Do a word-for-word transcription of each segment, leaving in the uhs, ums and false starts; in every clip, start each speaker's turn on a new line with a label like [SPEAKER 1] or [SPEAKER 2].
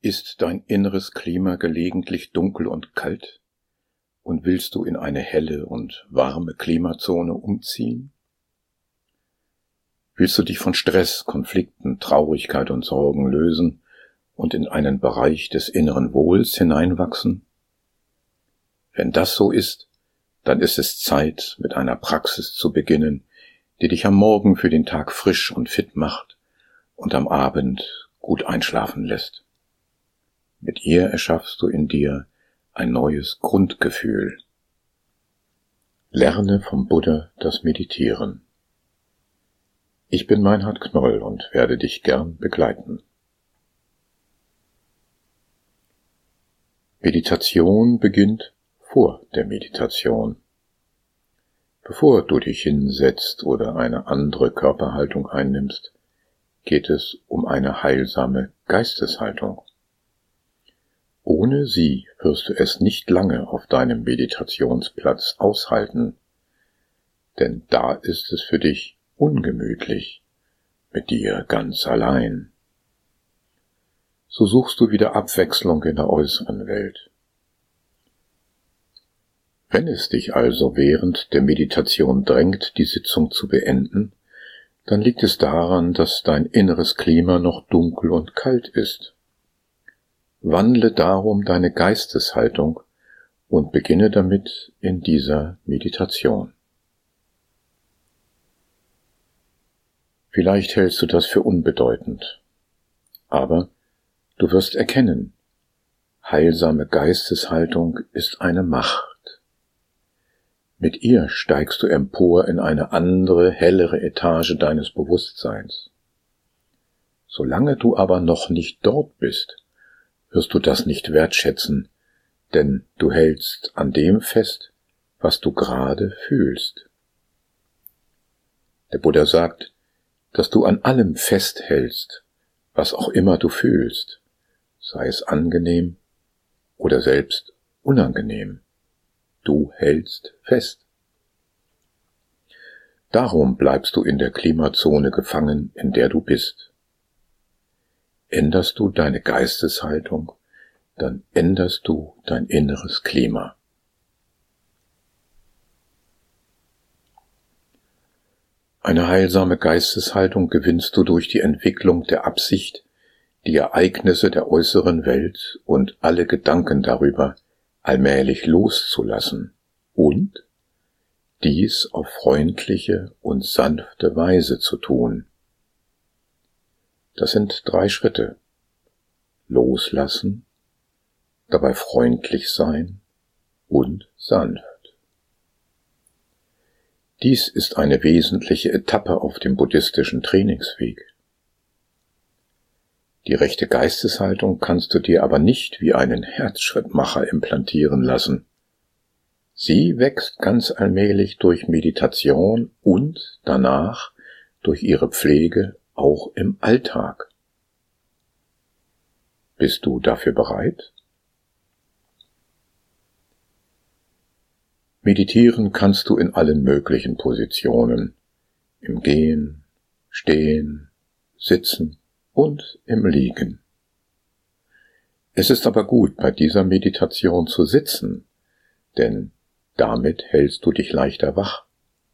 [SPEAKER 1] Ist dein inneres Klima gelegentlich dunkel und kalt? Und willst du in eine helle und warme Klimazone umziehen? Willst du dich von Stress, Konflikten, Traurigkeit und Sorgen lösen und in einen Bereich des inneren Wohls hineinwachsen? Wenn das so ist, dann ist es Zeit, mit einer Praxis zu beginnen, die dich am Morgen für den Tag frisch und fit macht und am Abend gut einschlafen lässt. Mit ihr erschaffst du in dir ein neues Grundgefühl. Lerne vom Buddha das Meditieren. Ich bin Meinhard Knoll und werde dich gern begleiten. Meditation beginnt vor der Meditation. Bevor du dich hinsetzt oder eine andere Körperhaltung einnimmst, geht es um eine heilsame Geisteshaltung. Ohne sie wirst du es nicht lange auf deinem Meditationsplatz aushalten, denn da ist es für dich ungemütlich, mit dir ganz allein. So suchst du wieder Abwechslung in der äußeren Welt. Wenn es dich also während der Meditation drängt, die Sitzung zu beenden, dann liegt es daran, dass dein inneres Klima noch dunkel und kalt ist. Wandle darum deine Geisteshaltung und beginne damit in dieser Meditation. Vielleicht hältst du das für unbedeutend, aber du wirst erkennen, heilsame Geisteshaltung ist eine Macht. Mit ihr steigst du empor in eine andere, hellere Etage deines Bewusstseins. Solange du aber noch nicht dort bist, wirst du das nicht wertschätzen, denn du hältst an dem fest, was du gerade fühlst. Der Buddha sagt, dass du an allem festhältst, was auch immer du fühlst, sei es angenehm oder selbst unangenehm. Du hältst fest. Darum bleibst du in der Klimazone gefangen, in der du bist. Änderst du deine Geisteshaltung, dann änderst du dein inneres Klima. Eine heilsame Geisteshaltung gewinnst du durch die Entwicklung der Absicht, die Ereignisse der äußeren Welt und alle Gedanken darüber allmählich loszulassen und dies auf freundliche und sanfte Weise zu tun. Das sind drei Schritte. Loslassen, dabei freundlich sein und sanft. Dies ist eine wesentliche Etappe auf dem buddhistischen Trainingsweg. Die rechte Geisteshaltung kannst du dir aber nicht wie einen Herzschrittmacher implantieren lassen. Sie wächst ganz allmählich durch Meditation und danach durch ihre Pflege auch im Alltag. Bist du dafür bereit? Meditieren kannst du in allen möglichen Positionen, im Gehen, Stehen, Sitzen und im Liegen. Es ist aber gut, bei dieser Meditation zu sitzen, denn damit hältst du dich leichter wach.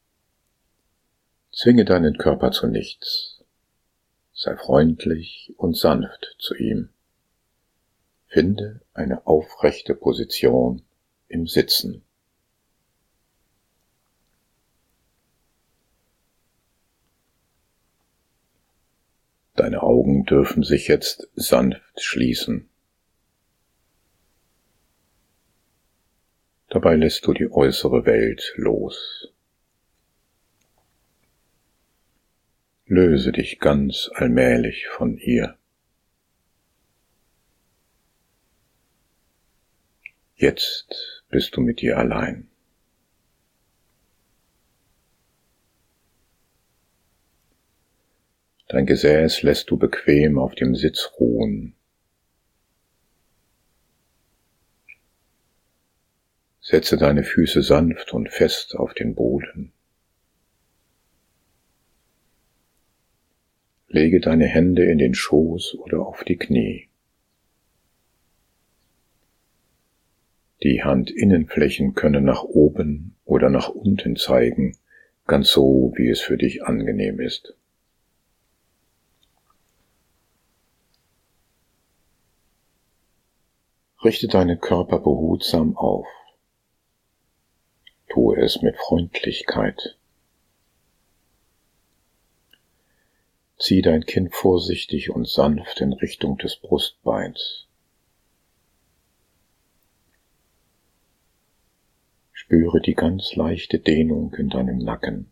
[SPEAKER 1] Zwinge deinen Körper zu nichts. Sei freundlich und sanft zu ihm. Finde eine aufrechte Position im Sitzen. Deine Augen dürfen sich jetzt sanft schließen. Dabei lässt du die äußere Welt los. Löse dich ganz allmählich von ihr. Jetzt bist du mit dir allein. Dein Gesäß lässt du bequem auf dem Sitz ruhen. Setze deine Füße sanft und fest auf den Boden. Lege deine Hände in den Schoß oder auf die Knie. Die Handinnenflächen können nach oben oder nach unten zeigen, ganz so, wie es für dich angenehm ist. Richte deinen Körper behutsam auf. Tue es mit Freundlichkeit. Zieh dein Kinn vorsichtig und sanft in Richtung des Brustbeins. Spüre die ganz leichte Dehnung in deinem Nacken.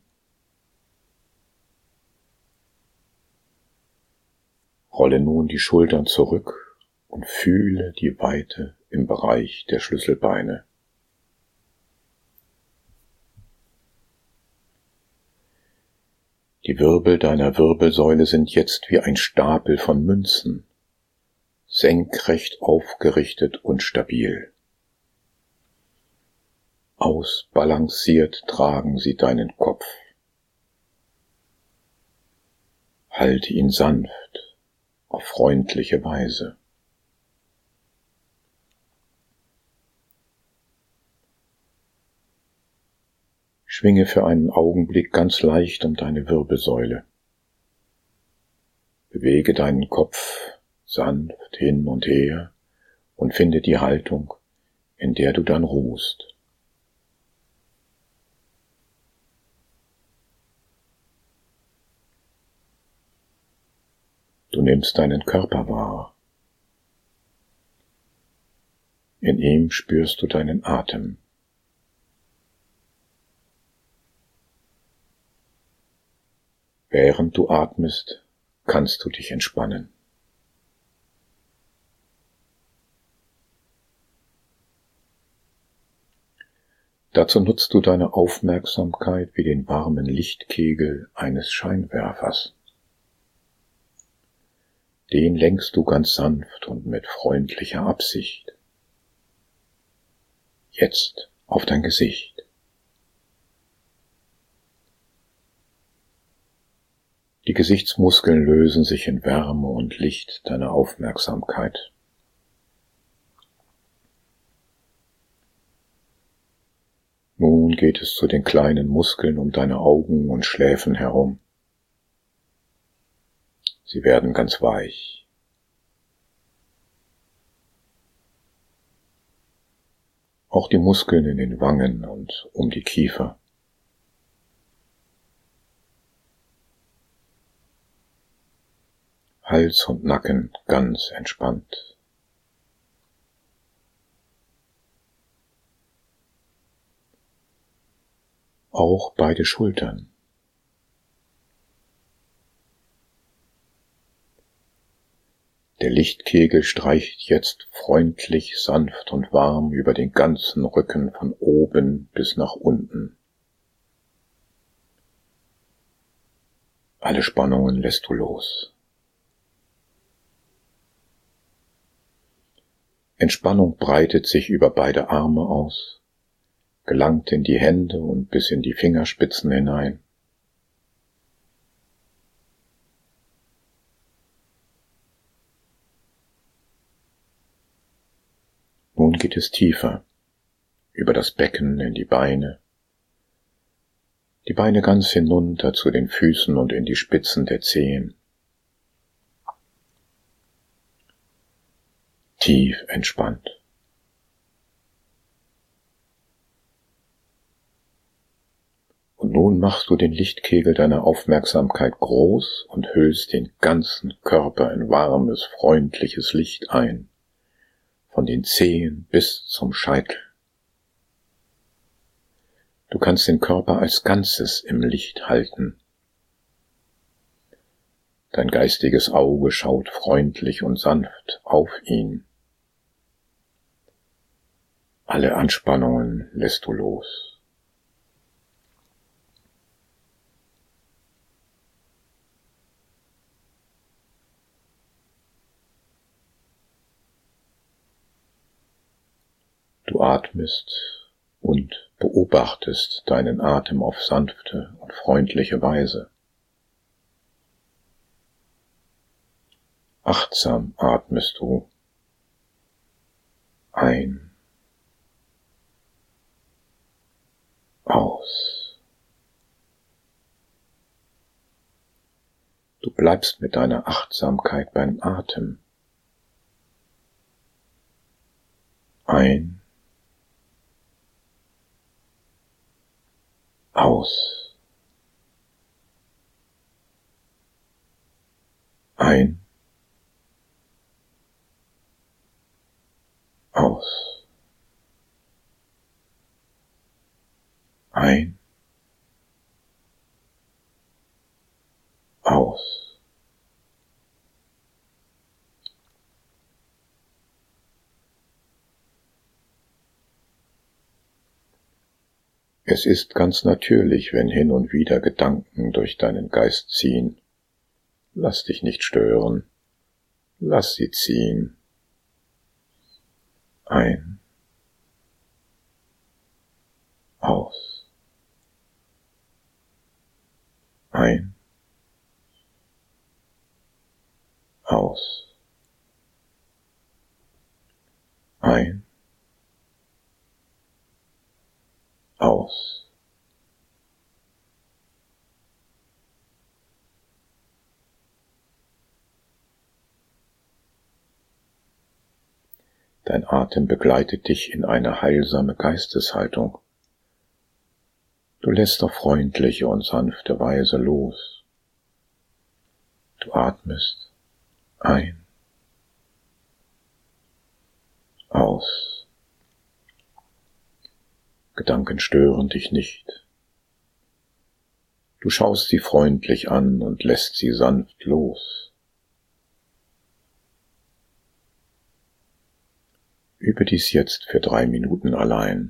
[SPEAKER 1] Rolle nun die Schultern zurück und fühle die Weite im Bereich der Schlüsselbeine. Die Wirbel deiner Wirbelsäule sind jetzt wie ein Stapel von Münzen, senkrecht aufgerichtet und stabil. Ausbalanciert tragen sie deinen Kopf. Halte ihn sanft, auf freundliche Weise. Schwinge für einen Augenblick ganz leicht um deine Wirbelsäule. Bewege deinen Kopf sanft hin und her und finde die Haltung, in der du dann ruhst. Du nimmst deinen Körper wahr. In ihm spürst du deinen Atem. Während du atmest, kannst du dich entspannen. Dazu nutzt du deine Aufmerksamkeit wie den warmen Lichtkegel eines Scheinwerfers. Den lenkst du ganz sanft und mit freundlicher Absicht. Jetzt auf dein Gesicht. Die Gesichtsmuskeln lösen sich in Wärme und Licht deiner Aufmerksamkeit. Nun geht es zu den kleinen Muskeln um deine Augen und Schläfen herum. Sie werden ganz weich. Auch die Muskeln in den Wangen und um die Kiefer. Hals und Nacken ganz entspannt. Auch beide Schultern. Der Lichtkegel streicht jetzt freundlich, sanft und warm über den ganzen Rücken von oben bis nach unten. Alle Spannungen lässt du los. Entspannung breitet sich über beide Arme aus, gelangt in die Hände und bis in die Fingerspitzen hinein. Nun geht es tiefer, über das Becken in die Beine, die Beine ganz hinunter zu den Füßen und in die Spitzen der Zehen. Tief entspannt. Und nun machst du den Lichtkegel deiner Aufmerksamkeit groß und hüllst den ganzen Körper in warmes, freundliches Licht ein. Von den Zehen bis zum Scheitel. Du kannst den Körper als Ganzes im Licht halten. Dein geistiges Auge schaut freundlich und sanft auf ihn. Alle Anspannungen lässt du los. Du atmest und beobachtest deinen Atem auf sanfte und freundliche Weise. Achtsam atmest du ein aus. Du bleibst mit deiner Achtsamkeit beim Atem. Ein, aus. Ein, aus. Ein, aus. Es ist ganz natürlich, wenn hin und wieder Gedanken durch deinen Geist ziehen. Lass dich nicht stören. Lass sie ziehen. Ein, aus. Ein, aus. Ein, aus. Dein Atem begleitet dich in eine heilsame Geisteshaltung. Du lässt auf freundliche und sanfte Weise los. Du atmest ein, aus. Gedanken stören dich nicht. Du schaust sie freundlich an und lässt sie sanft los. Übe dies jetzt für drei Minuten allein.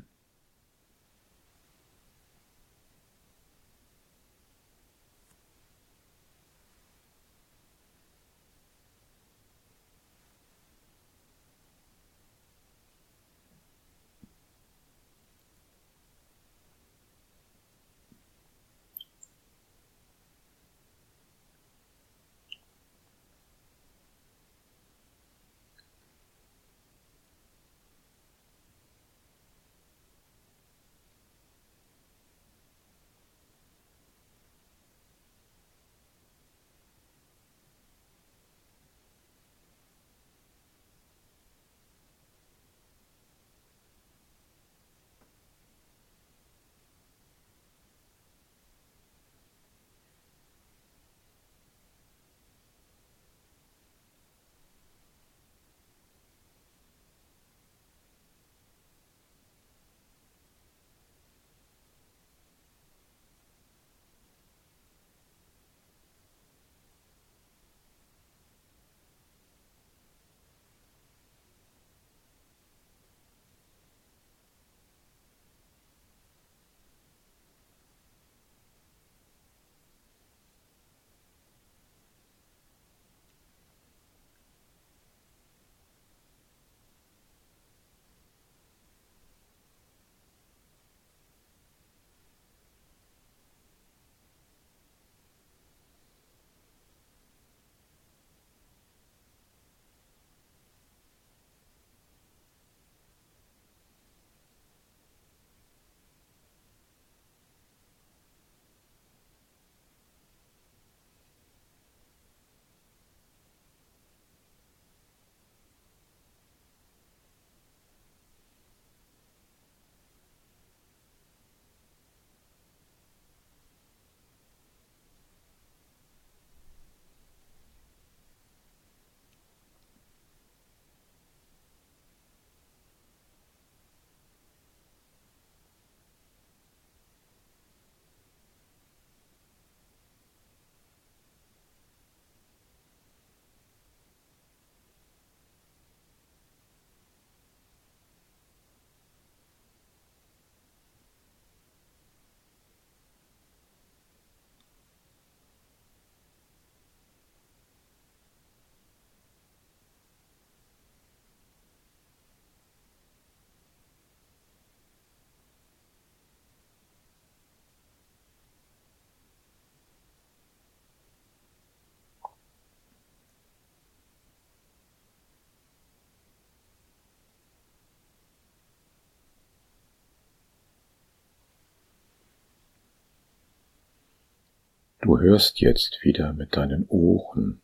[SPEAKER 1] Du hörst jetzt wieder mit deinen Ohren.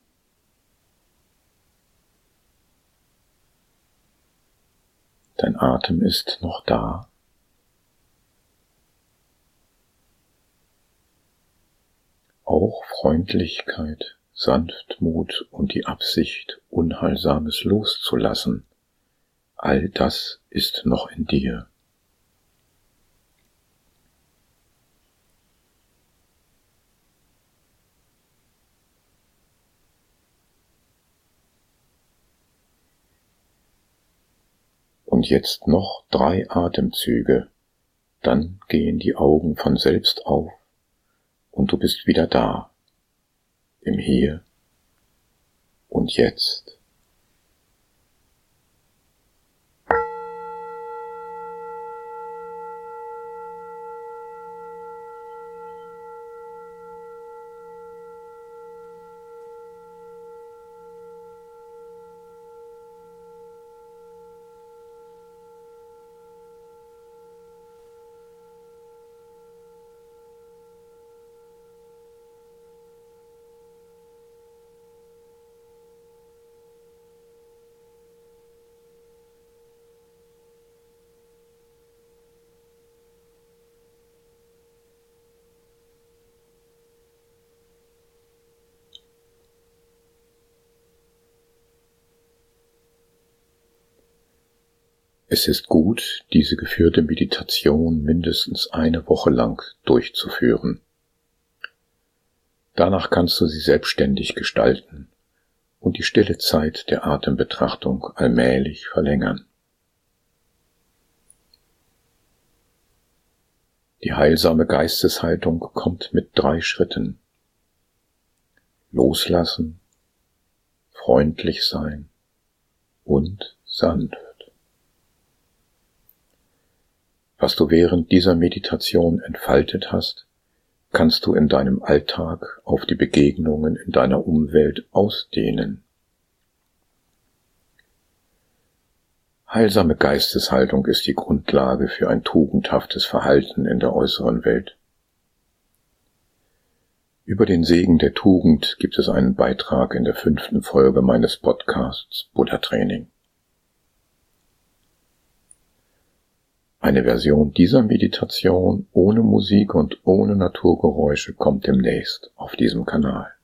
[SPEAKER 1] Dein Atem ist noch da. Auch Freundlichkeit, Sanftmut und die Absicht, Unheilsames loszulassen, all das ist noch in dir. Und jetzt noch drei Atemzüge, dann gehen die Augen von selbst auf und du bist wieder da, im Hier und Jetzt. Es ist gut, diese geführte Meditation mindestens eine Woche lang durchzuführen. Danach kannst du sie selbstständig gestalten und die stille Zeit der Atembetrachtung allmählich verlängern. Die heilsame Geisteshaltung kommt mit drei Schritten. Loslassen, freundlich sein und sanft. Was du während dieser Meditation entfaltet hast, kannst du in deinem Alltag auf die Begegnungen in deiner Umwelt ausdehnen. Heilsame Geisteshaltung ist die Grundlage für ein tugendhaftes Verhalten in der äußeren Welt. Über den Segen der Tugend gibt es einen Beitrag in der fünften Folge meines Podcasts Buddha Training. Eine Version dieser Meditation ohne Musik und ohne Naturgeräusche kommt demnächst auf diesem Kanal.